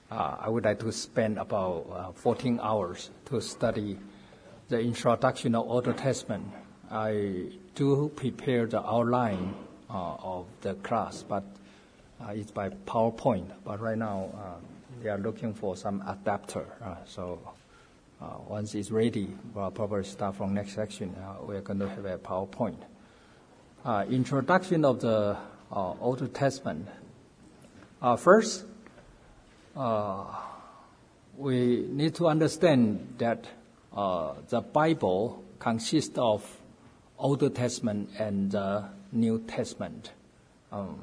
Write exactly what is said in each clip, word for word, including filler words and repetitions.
uh, I would like to spend about uh, fourteen hours to study the introduction of Old Testament. I do prepare the outline uh, of the class, but uh, it's by PowerPoint. But right now, uh, they are looking for some adapter. Uh, so uh, once it's ready, we'll probably start from next section. Uh, we're going to have a PowerPoint. Uh, introduction of the uh, Old Testament. Uh, first, uh, we need to understand that uh, the Bible consists of Old Testament and the New Testament. Um,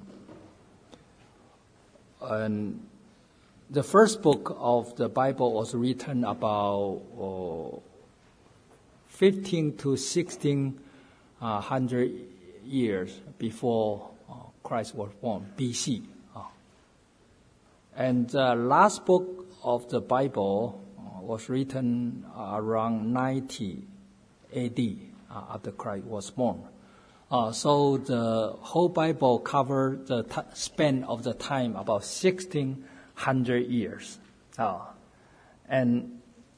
and the first book of the Bible was written about uh, fifteen to sixteen hundred years before uh, Christ was born, B C. Uh, and the last book of the Bible uh, was written uh, around ninety A D uh, after Christ was born. Uh, so the whole Bible covered the t- span of the time about sixteen hundred years. Uh, and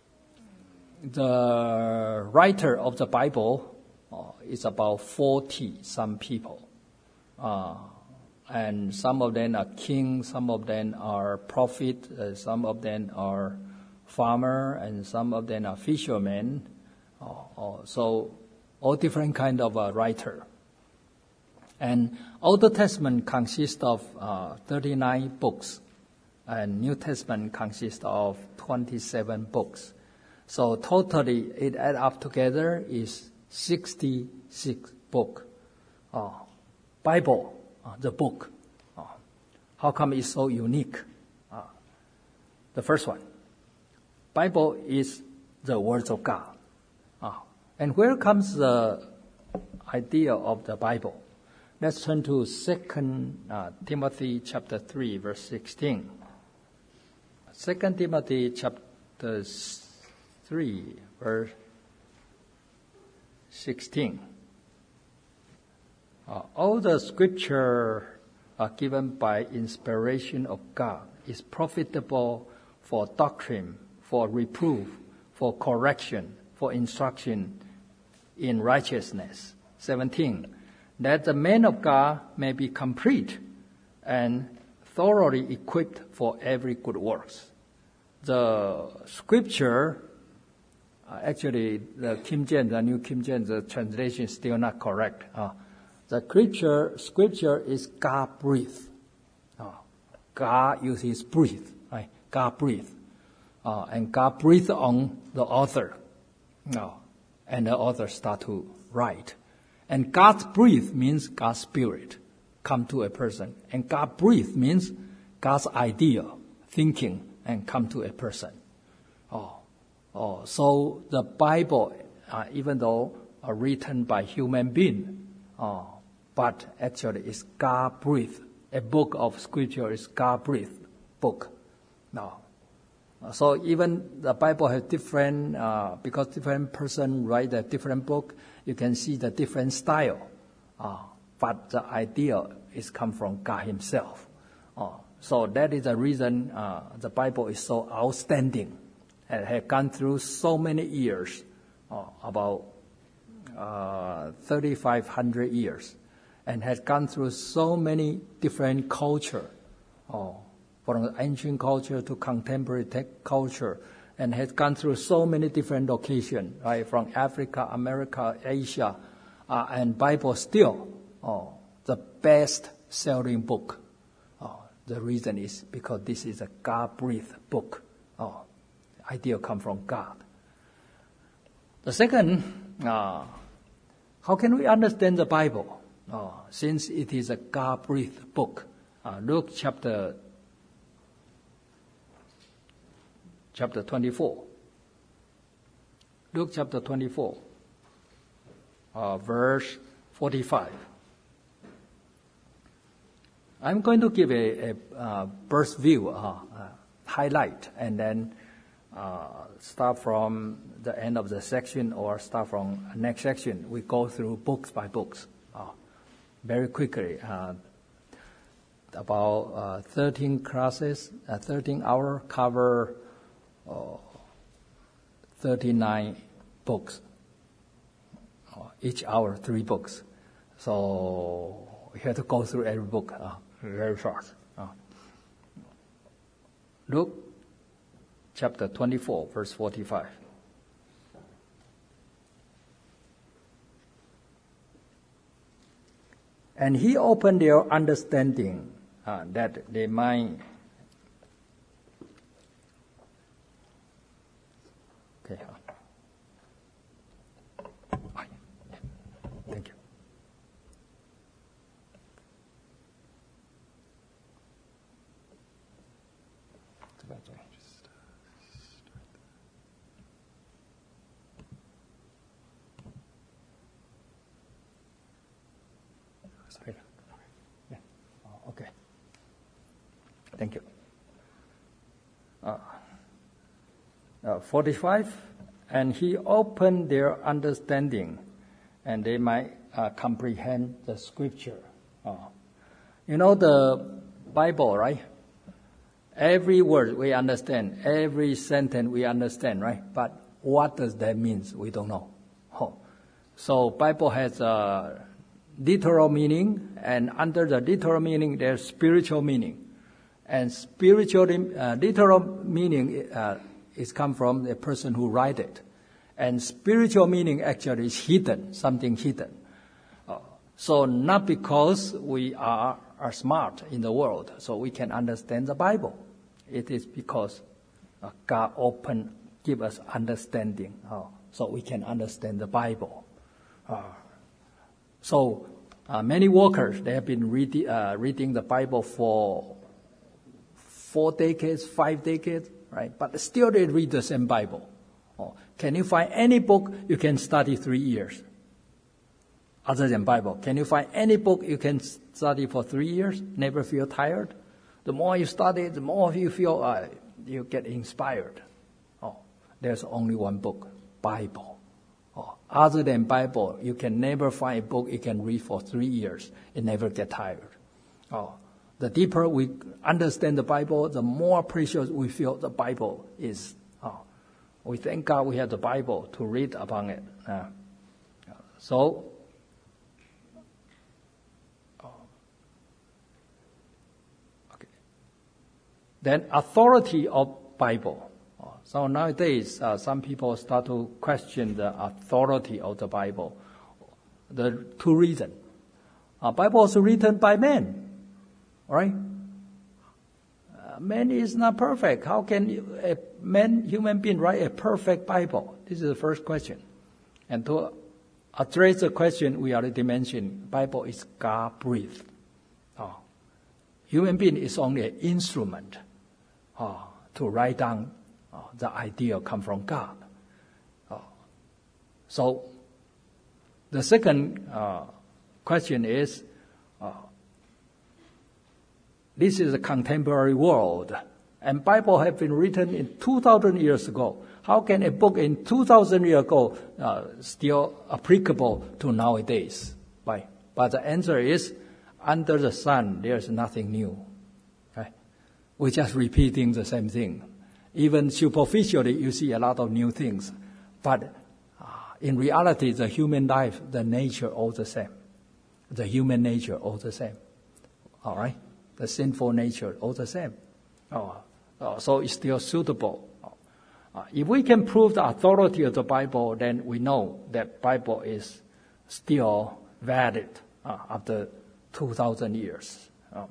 the writer of the Bible uh, is about forty some people. Uh, and some of them are kings, some of them are prophets, uh, some of them are farmer, and some of them are fishermen. Uh, uh, so all different kind of uh, writer. And Old Testament consists of uh, thirty-nine books, and New Testament consists of twenty-seven books. So totally, it add up together is sixty-six book. Uh, Bible, uh, the book. Uh, how come it's so unique? Uh, the first one, Bible is the words of God. Uh, and where comes the idea of the Bible? Let's turn to Second uh, Timothy chapter three, verse sixteen. Second Timothy chapter three, verse sixteen. Uh, all the scripture are given by inspiration of God, is profitable for doctrine, for reproof, for correction, for instruction in righteousness. seventeen. That the man of God may be complete and thoroughly equipped for every good works. The scripture, uh, actually the King James, the New King James, the translation is still not correct. Uh, the scripture, scripture is God breathed. Uh, God uses breathe, right? God breathed. Uh, and God breathed on the author. Uh, and the author start to write. And God's breathe means God's spirit come to a person. And God breathe means God's idea, thinking, and come to a person. Oh, oh. So the Bible, uh, even though uh, written by human being, uh, but actually it's God breathed. A book of scripture is God breathed book. No. So even the Bible has different, uh, because different person write a different book, you can see the different style. Uh, but the idea is come from God himself. Uh, so that is the reason uh, the Bible is so outstanding and has gone through so many years, uh, about uh, thirty-five hundred years, and has gone through so many different culture. Uh, from ancient culture to contemporary culture, and has gone through so many different locations, right? From Africa, America, Asia, uh, and Bible still oh, the best-selling book. Oh, the reason is because this is a God-breathed book. Oh, idea come from God. The second, uh, how can we understand the Bible? Oh, since it is a God-breathed book. Uh, Luke chapter Chapter twenty-four. Luke chapter twenty-four, uh, verse forty-five. I'm going to give a, a uh, burst view, uh, uh, highlight, and then uh, start from the end of the section or start from next section. We go through books by books, uh, very quickly. Uh, about uh, thirteen classes, uh, thirteen hour cover uh, thirty-nine books. Uh, each hour, three books. So you have to go through every book uh, very fast. Uh. Luke chapter twenty-four, verse forty-five. And he opened their understanding uh, that they might. Okay. Thank you. Yeah. Okay. Thank you. Uh, uh, forty-five, and he opened their understanding, and they might uh, comprehend the scripture. Uh, you know the Bible, right? Every word we understand, every sentence we understand, right? But what does that mean? We don't know. Oh. So Bible has a literal meaning, and under the literal meaning, there's spiritual meaning. And spiritual, uh, literal meaning uh, is come from the person who write it. And spiritual meaning actually is hidden, something hidden. Uh, so not because we are, are smart in the world, so we can understand the Bible. It is because uh, God open, give us understanding, uh, so we can understand the Bible. Uh, So uh, many workers, they have been read, uh, reading the Bible for four decades, five decades, right? But still they read the same Bible. Oh, can you find any book you can study three years other than Bible? Can you find any book you can study for three years, never feel tired? The more you study, the more you feel uh, you get inspired. Oh, there's only one book, Bible. Oh, other than Bible, you can never find a book you can read for three years and never get tired. Oh, the deeper we understand the Bible, the more precious we feel the Bible is. Oh, we thank God we have the Bible to read upon it. Uh, so, oh, okay. Then authority of Bible. So nowadays, uh, some people start to question the authority of the Bible. The two reasons. Uh, Bible is written by men, right? Uh, man is not perfect. How can a man, human being, write a perfect Bible? This is the first question. And to address the question we already mentioned, Bible is God-breathed. Oh. Human being is only an instrument oh, to write down Uh, the idea come from God. Uh, so the second uh, question is, uh, this is a contemporary world, and Bible have been written in two thousand years ago. How can a book in two thousand years ago uh, still applicable to nowadays? Right? But the answer is, under the sun, there's nothing new. Okay? We're just repeating the same thing. Even superficially, you see a lot of new things. But uh, in reality, the human life, the nature, all the same. The human nature, all the same. All right? The sinful nature, all the same. Oh, uh, so it's still suitable. Uh, if we can prove the authority of the Bible, then we know that Bible is still valid uh, after two thousand years. Uh,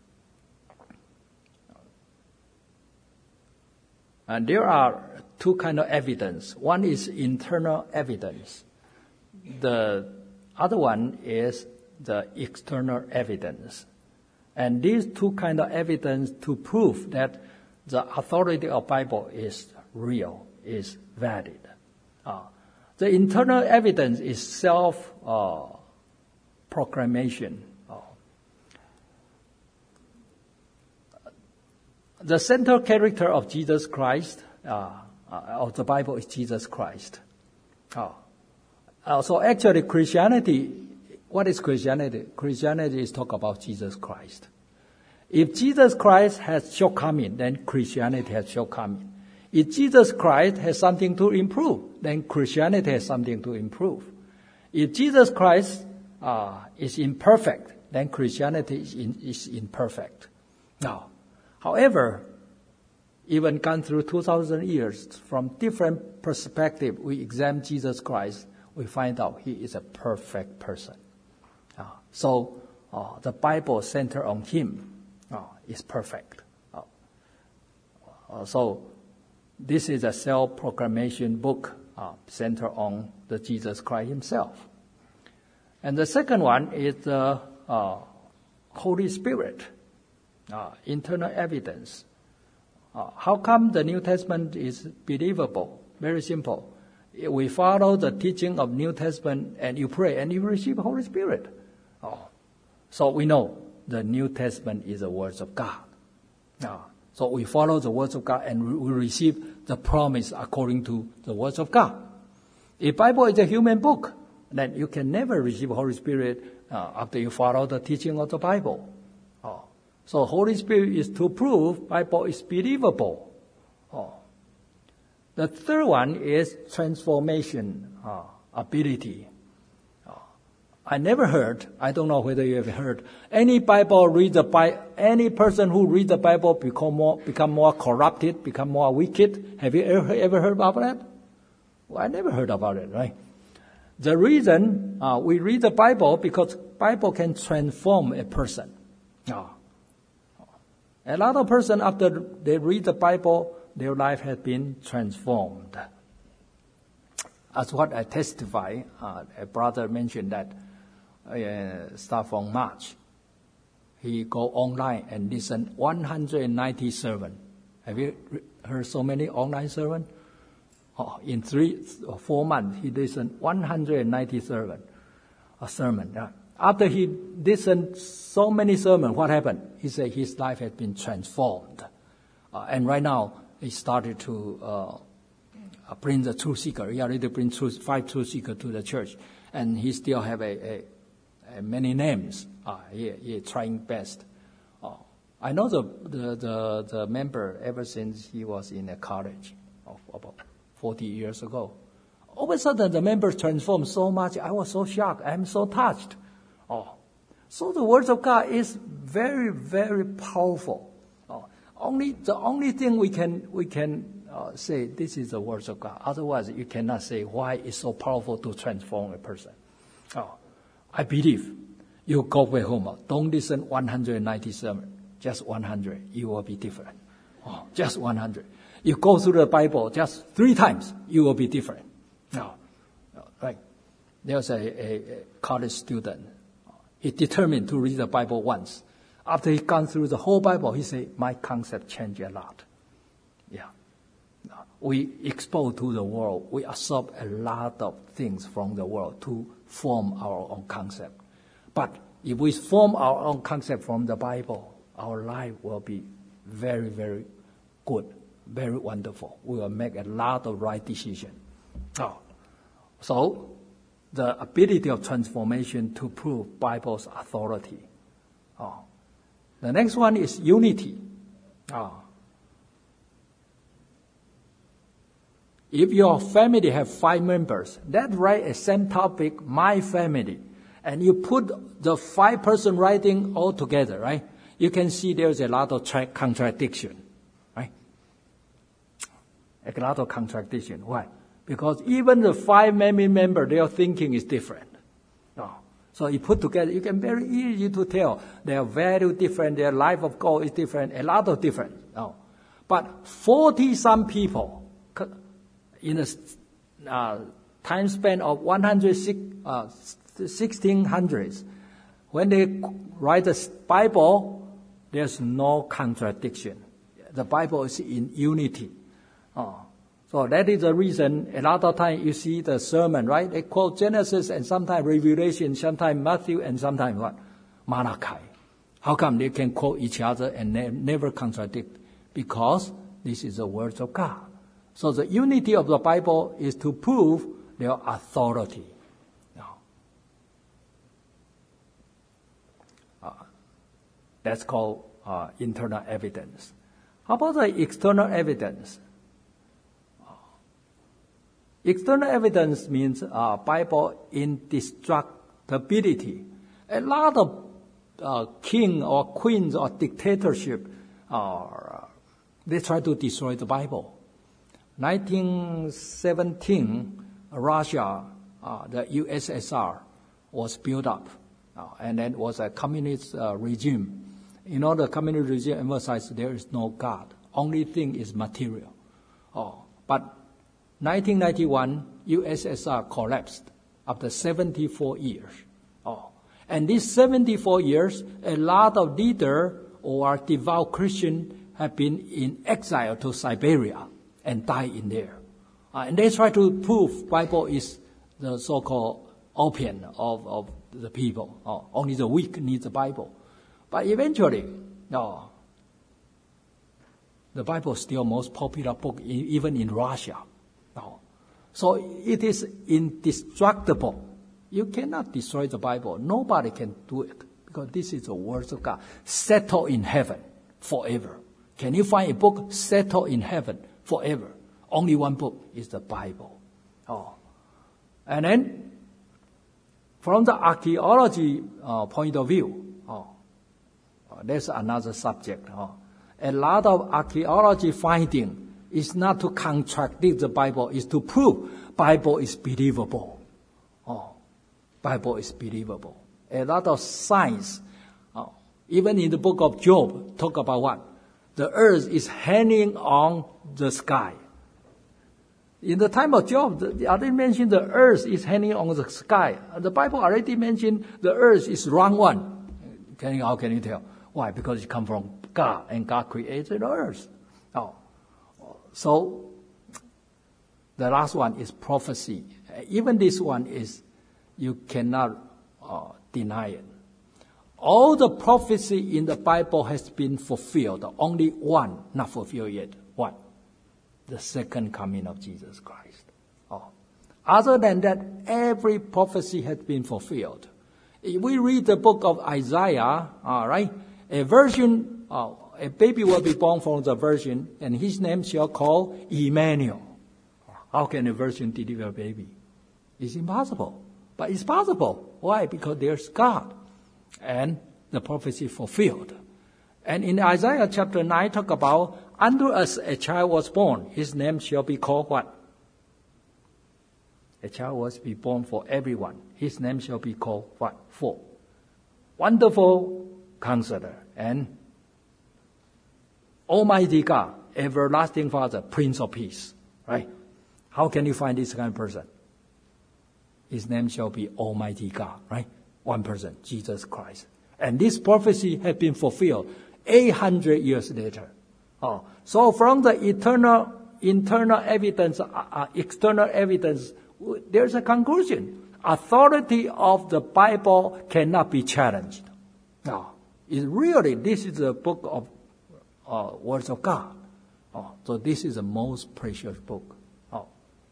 And there are two kinds of evidence. One is internal evidence. The other one is the external evidence. And these two kinds of evidence to prove that the authority of Bible is real, is valid. Uh, the internal evidence is self-proclamation. Uh, The central character of Jesus Christ, uh, uh, of the Bible, is Jesus Christ. Oh. Uh, so actually Christianity, what is Christianity? Christianity is talk about Jesus Christ. If Jesus Christ has shortcoming, then Christianity has shortcoming. If Jesus Christ has something to improve, then Christianity has something to improve. If Jesus Christ uh, is imperfect, then Christianity is, in, is imperfect. Now, however, even gone through two thousand years, from different perspective, we examine Jesus Christ, we find out he is a perfect person. Uh, so uh, the Bible centered on him uh, is perfect. Uh, uh, so this is a self-proclamation book uh, centered on the Jesus Christ himself. And the second one is the uh, Holy Spirit, uh, internal evidence. Uh, how come the New Testament is believable? Very simple. We follow the teaching of New Testament and you pray and you receive the Holy Spirit. Oh. So we know the New Testament is the words of God. Uh, so we follow the words of God and we receive the promise according to the words of God. If Bible is a human book, then you can never receive the Holy Spirit uh, after you follow the teaching of the Bible. Oh. So Holy Spirit is to prove Bible is believable. Oh. The third one is transformation uh, ability. Uh, I never heard, I don't know whether you have heard, any Bible read the Bible, any person who reads the Bible become more, become more corrupted, become more wicked. Have you ever, ever heard about that? Well, I never heard about it, right? The reason uh, we read the Bible because Bible can transform a person. Uh, a lot of person after they read the Bible, their life has been transformed. As what I testify, uh, a brother mentioned that uh, start from March, he go online and listen one hundred ninety sermon. Have you heard so many online sermon? Oh, in three or four months, he listened one hundred ninety sermon. A sermon. Yeah. After he listened so many sermons, what happened? He said his life had been transformed, uh, and right now he started to uh, bring the truth seeker. He already bring truth, five truth seekers to the church, and he still have a, a, a many names. Uh, he he trying best. Uh, I know the, the the the member ever since he was in a college, of about forty years ago. All of a sudden, the members transformed so much. I was so shocked. I'm so touched. Oh, so the Word of God is very, very powerful. Oh, only the only thing we can we can uh, say this is the Word of God. Otherwise, you cannot say why it's so powerful to transform a person. Oh, I believe you go back home. Don't listen one hundred ninety sermons, just one hundred. You will be different. Oh, just one hundred. You go through the Bible just three times, you will be different. No, no right? There's a, a, a college student. He determined to read the Bible once. After he gone through the whole Bible, he said, my concept changed a lot. Yeah. We expose to the world. We absorb a lot of things from the world to form our own concept. But if we form our own concept from the Bible, our life will be very, very good, very wonderful. We will make a lot of right decisions. Oh. So, the ability of transformation to prove Bible's authority. Oh. The next one is unity. Oh. If your family have five members, that write a same topic, my family, and you put the five person writing all together, right? You can see there's a lot of tra- contradiction, right? A lot of contradiction. Why? Because even the five family members, their thinking is different. Oh. So you put together, you can very easy to tell their value different, their life of God is different, a lot of different. Oh. But forty some people in a uh, time span of one hundred, uh, sixteen hundreds, when they write the Bible, there's no contradiction. The Bible is in unity. Oh. So that is the reason a lot of times you see the sermon, right? They quote Genesis and sometimes Revelation, sometimes Matthew, and sometimes what? Malachi. How come they can quote each other and ne- never contradict? Because this is the words of God. So the unity of the Bible is to prove their authority. Now, uh, that's called uh, internal evidence. How about the external evidence? External evidence means uh, Bible indestructibility. A lot of uh, king or queens or dictatorship, uh, they try to destroy the Bible. nineteen seventeen, Russia, uh, the U S S R, was built up, uh, and then was a communist uh, regime. You know, the communist regime emphasized there is no God. Only thing is material. Oh, but nineteen ninety-one, U S S R collapsed after seventy-four years. Oh, and these seventy-four years, a lot of leaders or devout Christians have been in exile to Siberia and died in there. Uh, and they try to prove Bible is the so-called opium of, of the people. Oh, only the weak need the Bible. But eventually, no, the Bible is still most popular book even in Russia. No. So it is indestructible. You cannot destroy the Bible. Nobody can do it because this is the words of God, settled in heaven forever. Can you find a book settled in heaven forever? Only one book is the Bible. Oh, and then from the archaeology uh, point of view, oh, there's another subject. Oh. A lot of archaeology finding is not to contradict the Bible, is to prove Bible is believable. Oh, Bible is believable. A lot of science, oh, even in the book of Job, talk about what? The earth is hanging on the sky. In the time of Job, they already mentioned the earth is hanging on the sky. The Bible already mentioned the earth is round one. Can you, how can you tell? Why? Because it comes from God, and God created the earth. Oh. So, the last one is prophecy. Even this one is, you cannot uh, deny it. All the prophecy in the Bible has been fulfilled. Only one not fulfilled yet. What? The second coming of Jesus Christ. Oh. Other than that, every prophecy has been fulfilled. If we read the book of Isaiah, all right, a virgin, uh, a baby will be born from the virgin, and his name shall call Emmanuel. How can a virgin deliver a baby? It's impossible. But it's possible. Why? Because there's God. And the prophecy fulfilled. And in Isaiah chapter nine, talk about, unto us a child was born. His name shall be called what? A child was be born for everyone. His name shall be called what? For Wonderful Counselor and Almighty God, Everlasting Father, Prince of Peace. Right? How can you find this kind of person? His name shall be Almighty God. Right? One person, Jesus Christ. And this prophecy has been fulfilled eight hundred years later. Oh, so from the eternal, internal evidence, uh, uh, external evidence, there's a conclusion. Authority of the Bible cannot be challenged. No, it really, this is a book of uh, words of God. Oh, so this is the most precious book. Oh.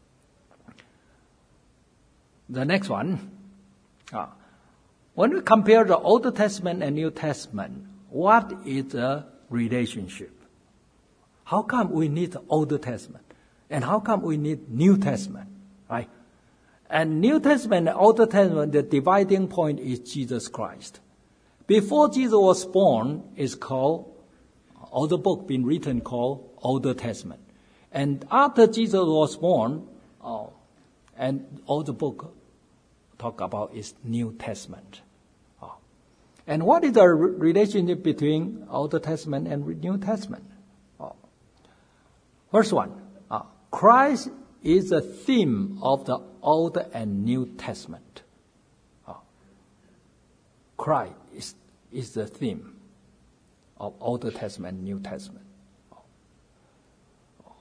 The next one. Uh, when we compare the Old Testament and New Testament, what is the relationship? How come we need the Old Testament? And how come we need New Testament? Right? And New Testament and Old Testament, the dividing point is Jesus Christ. Before Jesus was born, it's called, all the book been written called Old Testament. And after Jesus was born, oh, and all the book talk about is New Testament. Oh. And what is the relationship between Old Testament and New Testament? Oh. First one, uh, Christ is the theme of the Old and New Testament. Oh. Christ is, is the theme of Old Testament and New Testament. Oh. Oh.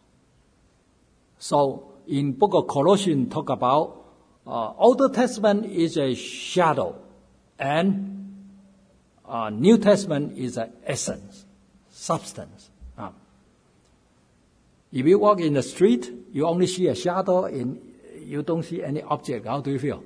So in book of Colossians talk about uh, Old Testament is a shadow and uh, New Testament is an essence, substance. Um, if you walk in the street, you only see a shadow and you don't see any object. How do you feel?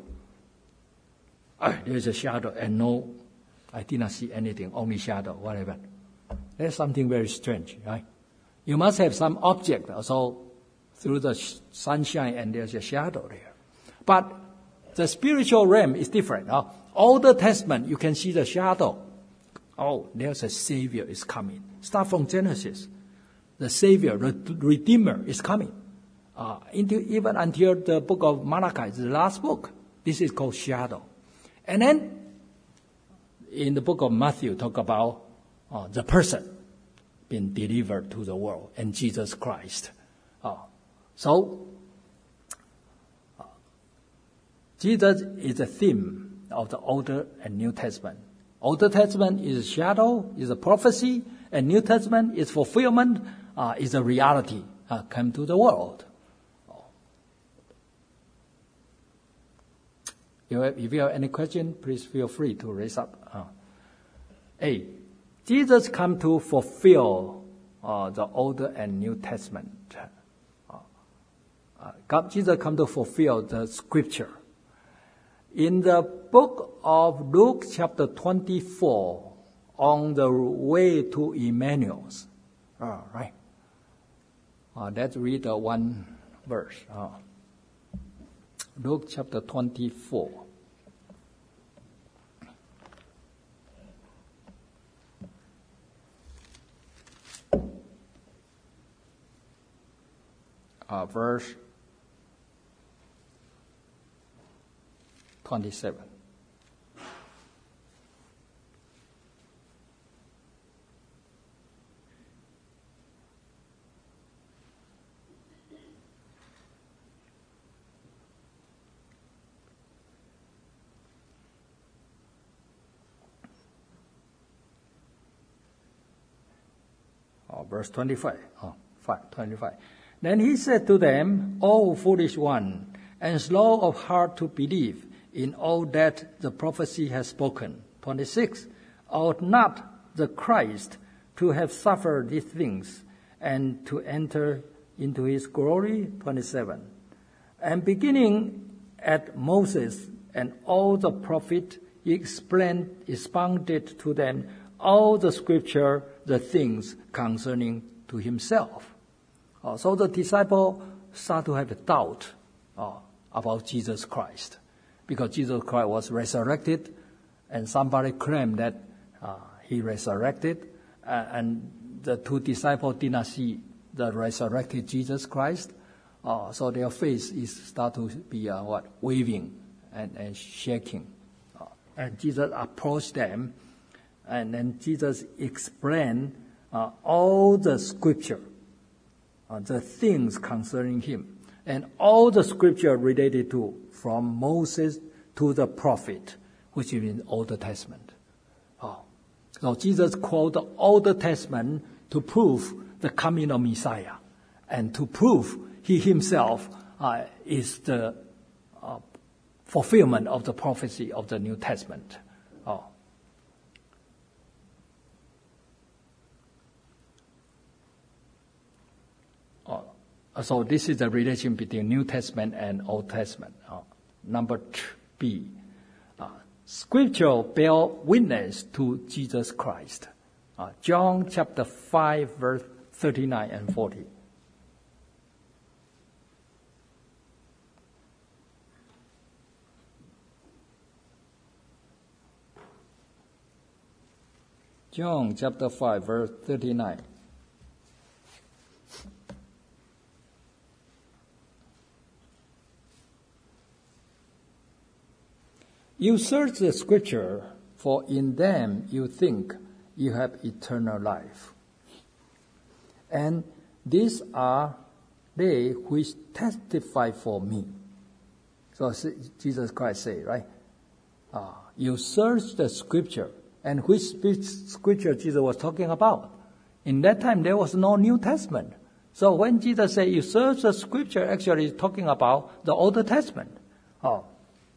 Oh, there's a shadow and no, I did not see anything, only shadow, whatever. That's something very strange, right? You must have some object also through the sunshine and there's a shadow there. But the spiritual realm is different. Huh? Old Testament, you can see the shadow. Oh, there's a Savior is coming. Start from Genesis. The Savior, the Redeemer is coming. Uh, into, even until the book of Malachi, the last book. This is called shadow. And then, in the book of Matthew, talk about uh, the person being delivered to the world, and Jesus Christ. Uh, so, uh, Jesus is the theme of the Old and New Testament. Old Testament is a shadow, is a prophecy, and New Testament is fulfillment, uh, is a reality uh, come to the world. If you have any question, please feel free to raise up. Uh, A. Jesus come to fulfill uh, the Old and New Testament. Uh, uh, God, Jesus come to fulfill the Scripture. In the book of Luke, chapter twenty-four, on the way to Emmanuel, uh, right? Uh, let's read uh, one verse. Uh, Luke chapter twenty-four. Uh, verse twenty-seven. Oh, verse twenty-five. Oh, five, twenty-five. Then he said to them, O foolish one, and slow of heart to believe in all that the prophecy has spoken. twenty-six. Ought not the Christ to have suffered these things and to enter into his glory? twenty-seven. And beginning at Moses and all the prophets, he explained, expounded to them all the scripture, the things concerning to himself. Uh, so the disciple start to have a doubt uh, about Jesus Christ, because Jesus Christ was resurrected, and somebody claimed that uh, he resurrected, uh, and the two disciples did not see the resurrected Jesus Christ. Uh, so their face is start to be uh, what waving and, and shaking. Uh, and Jesus approached them, and then Jesus explained uh, all the scripture. Uh, the things concerning him, and all the scripture related to from Moses to the prophet, which is in the Old Testament. Oh. So Jesus quoted the Old Testament to prove the coming of Messiah, and to prove he himself uh, is the uh, fulfillment of the prophecy of the New Testament. Oh. So this is the relation between New Testament and Old Testament. Uh, number B, uh, Scripture bear witness to Jesus Christ. Uh, John chapter five, verse thirty-nine and forty. John chapter five, verse thirty-nine. You search the scripture, for in them you think you have eternal life. And these are they which testify for me. So Jesus Christ said, right? Uh, you search the scripture. And which scripture Jesus was talking about? In that time, there was no New Testament. So when Jesus said, you search the scripture, actually he's talking about the Old Testament. Oh.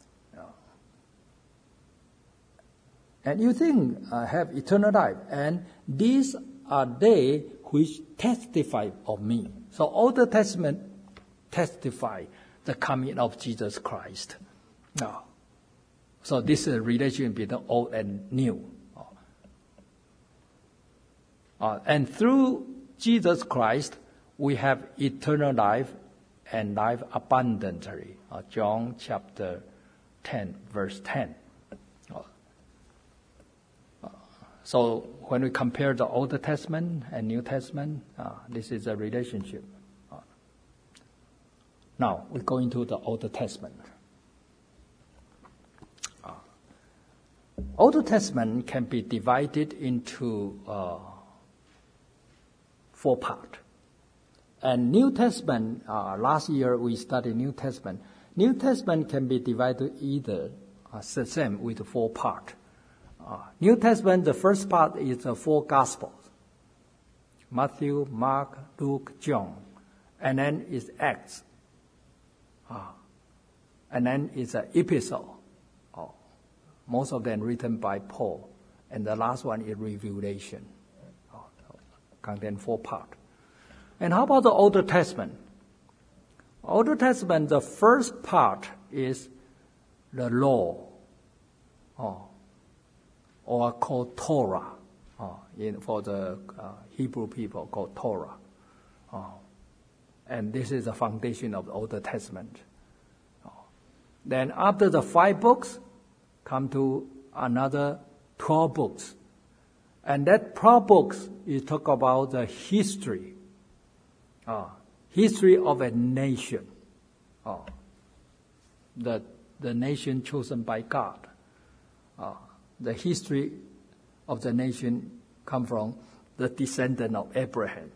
And you think uh, have eternal life. And these are they which testify of me. So Old Testament testify the coming of Jesus Christ. No. So this is a relation between old and new. Uh, and through Jesus Christ, we have eternal life and life abundantly. Uh, John chapter ten, verse ten. Uh, uh, so when we compare the Old Testament and New Testament, uh, this is a relationship. Uh, now we go into the Old Testament. Uh, Old Testament can be divided into uh, four parts. And New Testament, uh, last year we studied New Testament. New Testament can be divided either uh, the same with four parts. Uh, New Testament, the first part is the four Gospels. Matthew, Mark, Luke, John. And then is Acts. Uh, and then is an epistle. Uh, most of them written by Paul. And the last one is Revelation. Uh, contain four parts. And how about the Old Testament? Old Testament, the first part is the law, oh, or called Torah, oh, in, for the uh, Hebrew people called Torah. Oh. And this is the foundation of the Old Testament. Oh. Then after the five books, come to another twelve books. And that twelve books, you talk about the history. Uh, history of a nation, uh, the the nation chosen by God. Uh, the history of the nation come from the descendant of Abraham.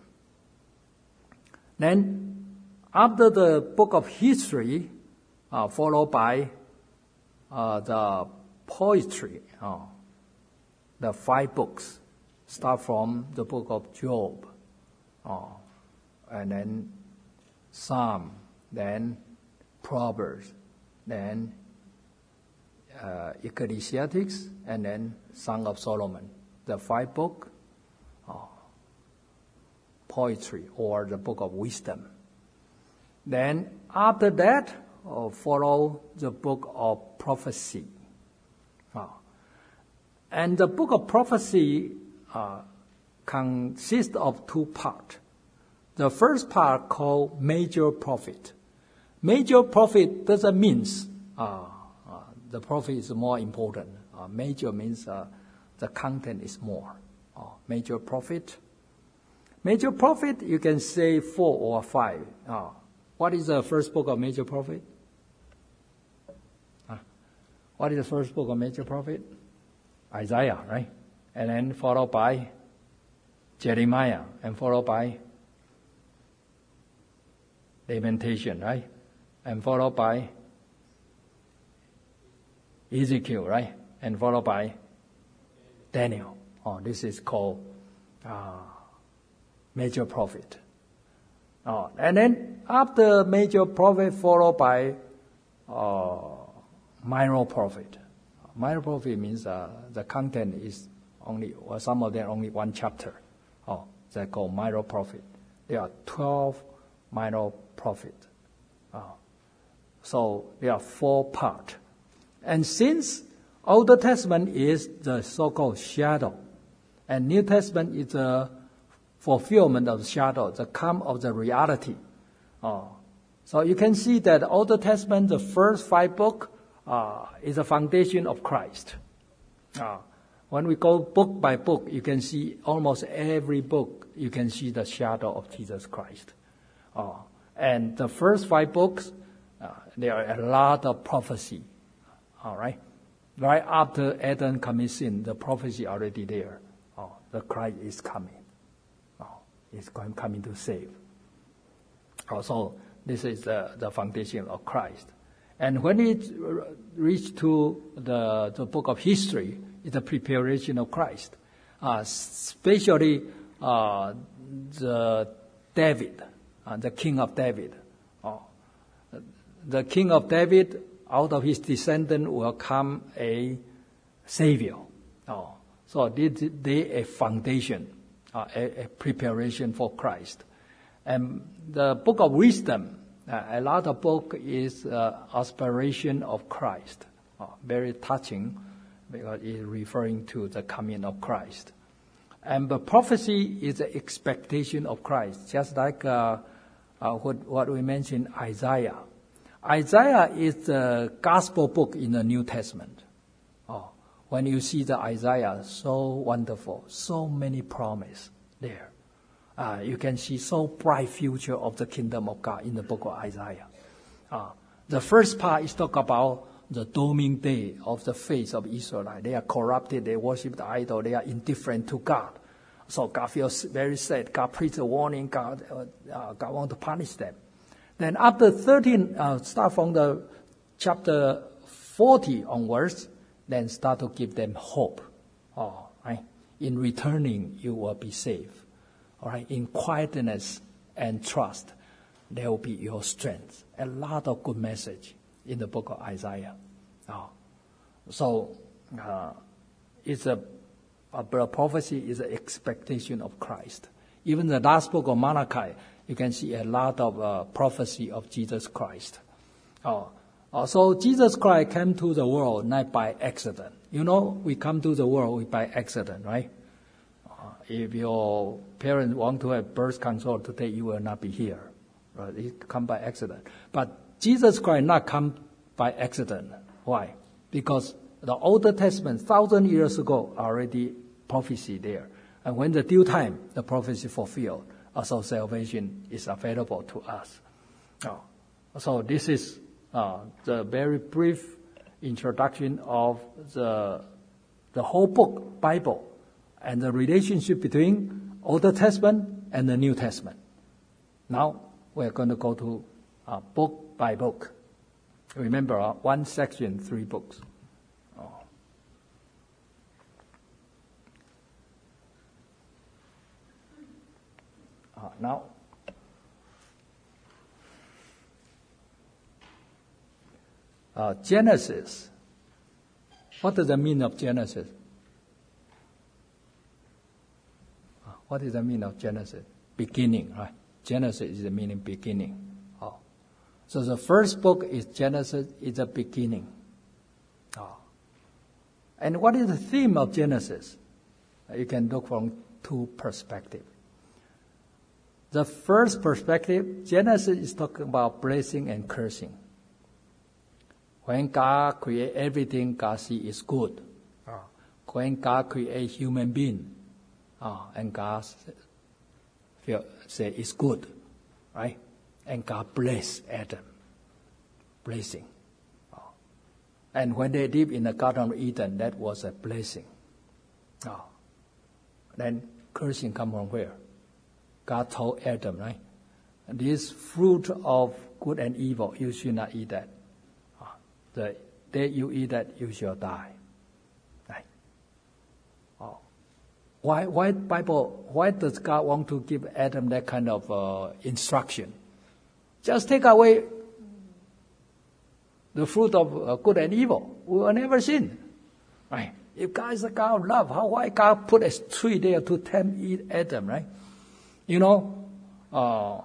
Then, after the book of history, uh, followed by uh, the poetry, uh, the five books, start from the book of Job. Uh, and then Psalm, then Proverbs, then uh, Ecclesiastes, and then Song of Solomon. The five book, uh, poetry, or the book of wisdom. Then after that, uh, follow the book of prophecy. Uh, and the book of prophecy uh, consists of two parts. The first part called major prophet. Major prophet doesn't mean uh, uh, the prophet is more important. Uh, major means uh, the content is more. Uh, major prophet. Major prophet, you can say four or five. Uh, what is the first book of major prophet? Uh, what is the first book of major prophet? Isaiah, right? And then followed by Jeremiah, and followed by Lamentation, right? And followed by Ezekiel, right? And followed by Daniel. Oh, this is called uh, major prophet. Oh, and then after major prophet, followed by uh, minor prophet. Minor prophet means uh, the content is only, or some of them only one chapter. Oh, they're called minor prophet. There are twelve minor prophet. Oh. So there are four parts. And since Old Testament is the so-called shadow, and New Testament is the fulfillment of the shadow, the come of the reality. Oh. So you can see that Old Testament, the first five books, uh, is the foundation of Christ. Uh, when we go book by book, you can see almost every book, you can see the shadow of Jesus Christ. Uh, and the first five books, uh, there are a lot of prophecy. All right? Right after Adam commits sin, the prophecy already there. Oh, the Christ is coming. Oh, he's going coming to save. Also, this is the, the foundation of Christ. And when it reached to the, the book of history, it's a preparation of Christ. Uh, especially uh, the David, uh, the king of David. Oh, the king of David, out of his descendant will come a savior. Oh, so this is a foundation, uh, a, a preparation for Christ. And the book of wisdom, uh, a lot of book is uh, aspiration of Christ. Uh, very touching because it's referring to the coming of Christ. And the prophecy is the expectation of Christ, just like uh, uh, what, what we mentioned, Isaiah. Isaiah is the gospel book in the New Testament. Oh, when you see the Isaiah, so wonderful, so many promises there. Uh, you can see so bright future of the kingdom of God in the book of Isaiah. Uh, the first part is talk about the dooming day of the face of Israel. They are corrupted, they worship the idol, they are indifferent to God. So God feels very sad. God preached a warning, God, uh, uh, God wants to punish them. Then after thirteen, uh, start from the chapter forty onwards, then start to give them hope. Oh, right? In returning, you will be saved. All right? In quietness and trust, there will be your strength. A lot of good message in the book of Isaiah. Oh. So, uh, it's a, a prophecy is an expectation of Christ. Even the last book of Malachi, you can see a lot of uh, prophecy of Jesus Christ. Oh. Uh, so Jesus Christ came to the world not by accident. You know, we come to the world by accident, right? Uh, if your parents want to have birth control today, you will not be here. Right? It come by accident. But Jesus Christ not come by accident. Why? Because the Old Testament, thousand years ago, already prophecy there. And when the due time, the prophecy fulfilled, so salvation is available to us. Oh. So this is uh, the very brief introduction of the the whole book, Bible, and the relationship between Old Testament and the New Testament. Now we're going to go to uh, book by book. Remember, uh, one section, three books. Oh. Uh, now, uh, Genesis. What does the mean of Genesis? Uh, what is the meaning of Genesis? Beginning, right? Genesis is the meaning beginning. Oh. So the first book is Genesis, is the beginning. Oh. And what is the theme of Genesis? You can look from two perspectives. The first perspective, Genesis is talking about blessing and cursing. When God create everything, God see is good. Oh. When God create human being, oh, and God feel, say it's good, right? And God bless Adam, blessing. Oh. And when they live in the Garden of Eden, that was a blessing. Oh. Then cursing come from where? God told Adam, right? This fruit of good and evil, you should not eat that. Oh. The day you eat that, you shall die. Right? Oh. Why, why Bible, why does God want to give Adam that kind of uh, instruction? Just take away the fruit of uh, good and evil. We will never sin. Right? If God is a God of love, how why God put a tree there to tempt Adam, right? You know, uh,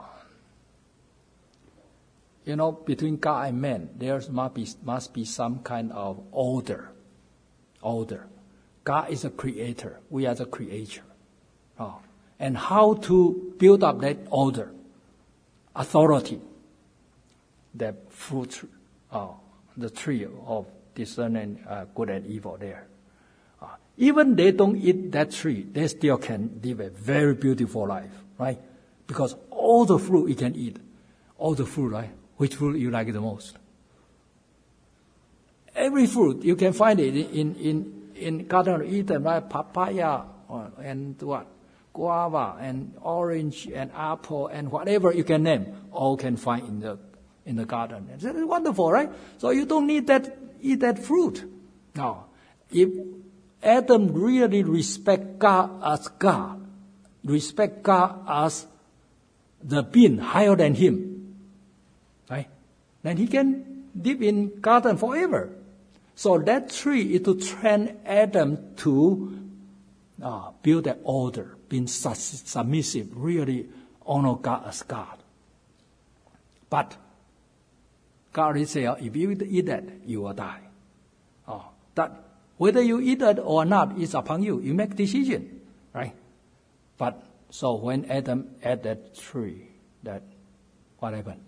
you know, between God and man, there must be, must be some kind of order. Order. God is a creator. We are the creator. Oh. And how to build up that order, authority, the fruit, uh, the tree of discerning uh, good and evil there. Uh, even they don't eat that tree, they still can live a very beautiful life, right? Because all the fruit you can eat, all the fruit, right? Which fruit you like the most? Every fruit you can find it in in in Garden of Eden, right? Papaya uh, and what? Guava and orange and apple and whatever you can name, all can find in the in the garden. It's wonderful, right? So you don't need that eat that fruit. No, if Adam really respect God as God, respect God as the being higher than him, right? Then he can live in garden forever. So that tree is to train Adam to uh, build that order, being submissive, really honor God as God. But God is saying, if you eat that, you will die. Oh, that whether you eat it or not is upon you. You make decision, right? But so when Adam ate that tree, that what happened?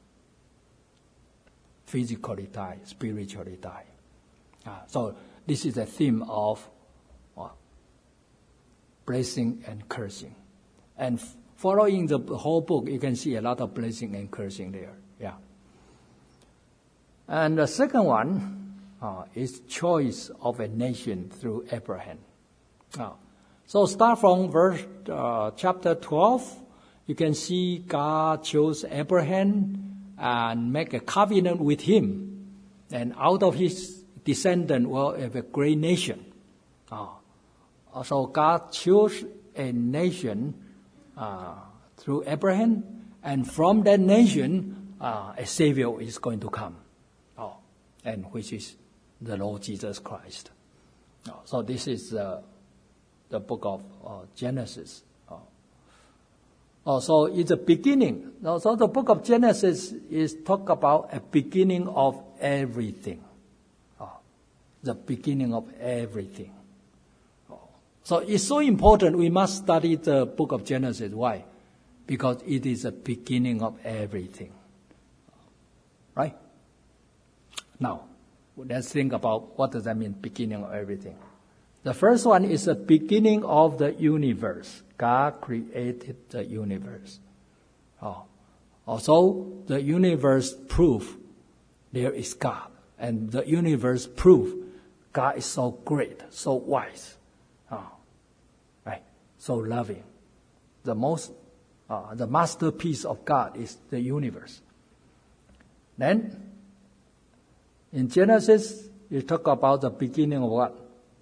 Physically die, spiritually die. Uh, so this is the theme of uh, blessing and cursing. And f- following the whole book, you can see a lot of blessing and cursing there. Yeah. And the second one uh, is choice of a nation through Abraham. Uh, so start from verse uh, chapter twelve. You can see God chose Abraham and make a covenant with him, and out of his descendant will have a great nation. Uh, so God chose a nation uh, through Abraham, and from that nation, uh, a Savior is going to come, oh, and which is the Lord Jesus Christ. Oh, so this is uh, the book of uh, Genesis. Oh. Oh, so it's a beginning. So the book of Genesis is talk about a beginning of everything. Oh, the beginning of everything. Oh. So it's so important we must study the book of Genesis. Why? Because it is the beginning of everything. Right? Now, let's think about what does that mean, beginning of everything. The first one is the beginning of the universe. God created the universe. Oh. Also, the universe proof there is God. And the universe proof God is so great, so wise. Oh. Right? So loving. The most, uh, the masterpiece of God is the universe. Then, in Genesis, you talk about the beginning of what?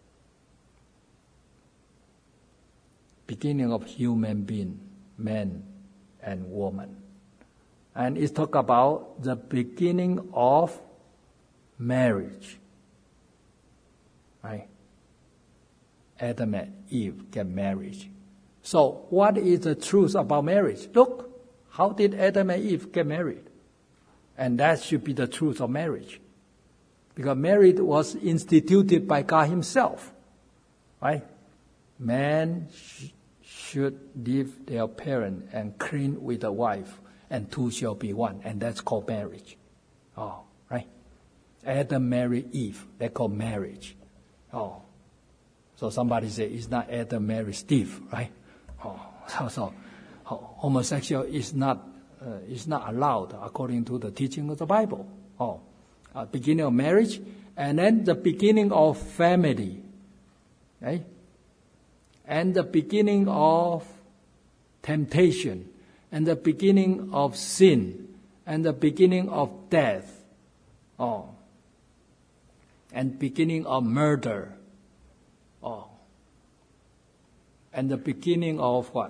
Beginning of human being, man and woman. And it talk about the beginning of marriage. Right? Adam and Eve get married. So what is the truth about marriage? Look, how did Adam and Eve get married? And that should be the truth of marriage. Because marriage was instituted by God himself. Right? Man sh- should leave their parent and cling with a wife, and two shall be one, and that's called marriage. Oh, right? Adam married Eve, that's called marriage. Oh, so somebody say it's not Adam married Steve, right? Oh, so, so homosexual is not uh, is not allowed according to the teaching of the Bible. Oh, uh, beginning of marriage, and then the beginning of family, right? And the beginning of temptation, and the beginning of sin, and the beginning of death, oh, and beginning of murder, oh, and the beginning of what?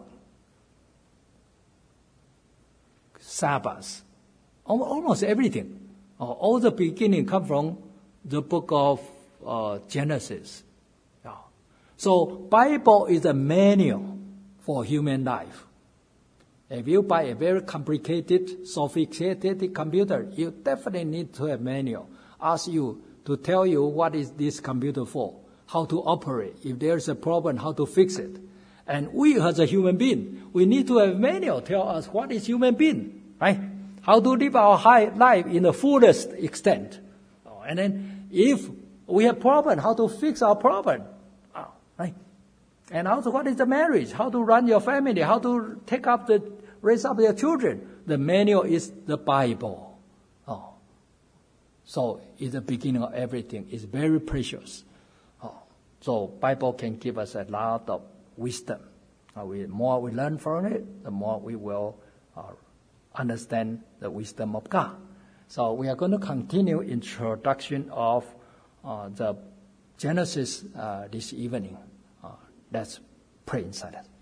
Sabbath, almost everything. Oh, all the beginning come from the book of uh, Genesis. So Bible is a manual for human life. If you buy a very complicated, sophisticated computer, you definitely need to have manual. Ask you to tell you what is this computer for, how to operate, if there's a problem, how to fix it. And we as a human being, we need to have manual tell us what is human being, right? How to live our high life in the fullest extent. And then if we have problem, how to fix our problem. Right? And also, what is the marriage? How to run your family? How to take up the raise up your children? The manual is the Bible. Oh, so it's the beginning of everything. It's very precious. Oh, so Bible can give us a lot of wisdom. Uh, we, the more we learn from it, the more we will uh, understand the wisdom of God. So we are going to continue introduction of uh, the Genesis uh, this evening. Uh, let's pray inside it.